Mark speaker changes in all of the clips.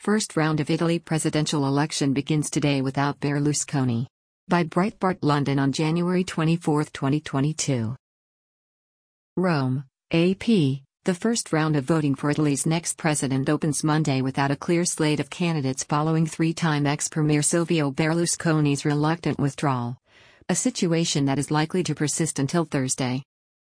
Speaker 1: First round of Italy presidential election begins today without Berlusconi. By Breitbart London on January 24, 2022. Rome, AP. The first round of voting for Italy's next president opens Monday without a clear slate of candidates following three-time ex-premier Silvio Berlusconi's reluctant withdrawal. A situation that is likely to persist until Thursday.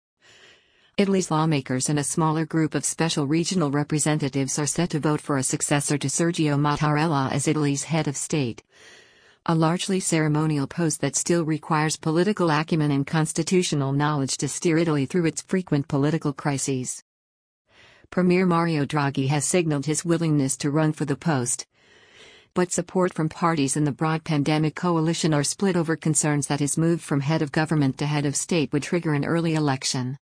Speaker 1: Italy's lawmakers and a smaller group of special regional representatives are set to vote for a successor to Sergio Mattarella as Italy's head of state. A largely ceremonial post that still requires political acumen and constitutional knowledge to steer Italy through its frequent political crises. Premier Mario Draghi has signaled his willingness to run for the post. But support from parties in the broad pandemic coalition are split over concerns that his move from head of government to head of state would trigger an early election.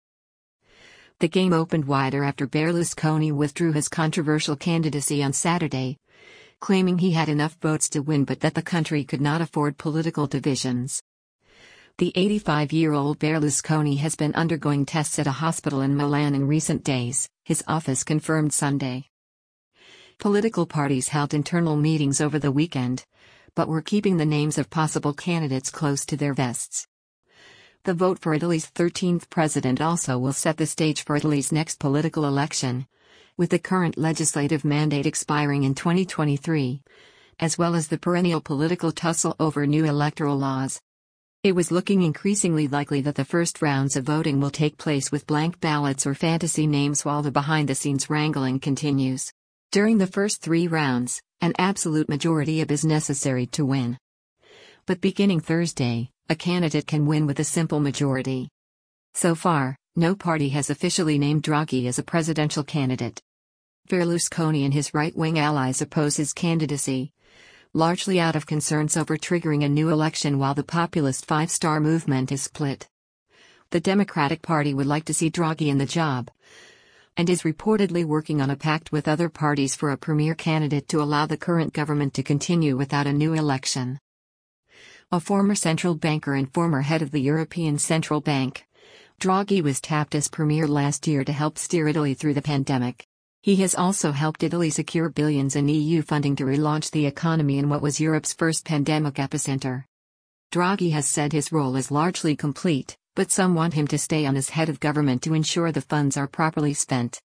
Speaker 1: The game opened wider after Berlusconi withdrew his controversial candidacy on Saturday, claiming he had enough votes to win but that the country could not afford political divisions. The 85-year-old Berlusconi has been undergoing tests at a hospital in Milan in recent days, his office confirmed Sunday. Political parties held internal meetings over the weekend, but were keeping the names of possible candidates close to their vests. The vote for Italy's 13th president also will set the stage for Italy's next political election, with the current legislative mandate expiring in 2023, as well as the perennial political tussle over new electoral laws. It was looking increasingly likely that the first rounds of voting will take place with blank ballots or fantasy names while the behind-the-scenes wrangling continues. During the first three rounds, an absolute majority is necessary to win. But beginning Thursday, a candidate can win with a simple majority. So far, no party has officially named Draghi as a presidential candidate. Berlusconi and his right-wing allies oppose his candidacy, largely out of concerns over triggering a new election while the populist Five Star Movement is split. The Democratic Party would like to see Draghi in the job, and is reportedly working on a pact with other parties for a premier candidate to allow the current government to continue without a new election. A former central banker and former head of the European Central Bank, Draghi was tapped as premier last year to help steer Italy through the pandemic. He has also helped Italy secure billions in EU funding to relaunch the economy in what was Europe's first pandemic epicenter. Draghi has said his role is largely complete, but some want him to stay on as head of government to ensure the funds are properly spent.